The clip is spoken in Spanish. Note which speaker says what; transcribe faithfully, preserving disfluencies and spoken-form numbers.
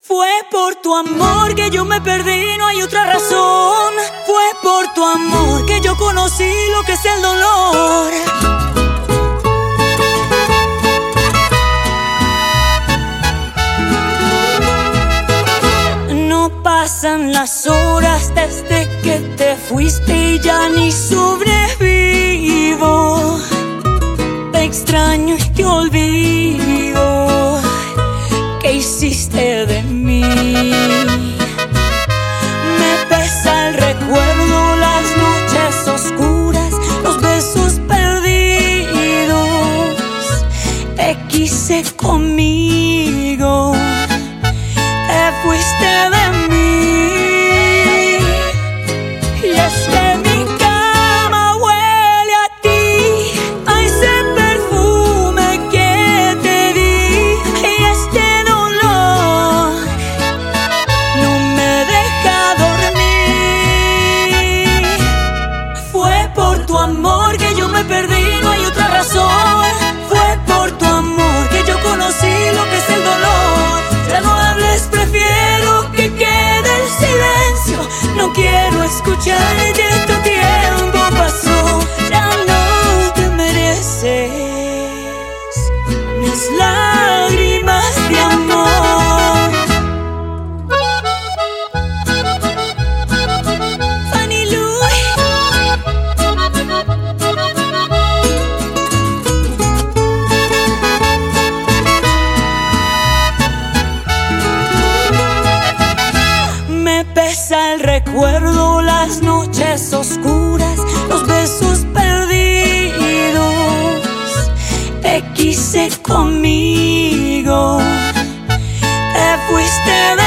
Speaker 1: Fue por tu amor que yo me perdí, no hay otra razón. Fue por tu amor que yo conocí lo que es el dolor. No pasan las horas desde que te fuiste y ya ni sobrevivo. Te extraño y te olvido. ¿Qué hiciste de mí? Me pesa el recuerdo, las noches oscuras, los besos perdidos. Te quise conmigo, te fuiste de mí. Y es que mi cama huele a ti, a ese perfume que te di. Y este dolor no me deja dormir. Fue por tu amor que yo me perdí, no hay otra razón. Fue por tu amor que yo conocí lo que es el dolor. Ya no hables, prefiero que quede el silencio. No quiero escucharte, tu tiempo pasó. Ya no te mereces mis lágrimas de amor. Fanny Lu. Me pesa el recuerdo, las noches oscuras, los besos perdidos. Te quise conmigo, te fuiste de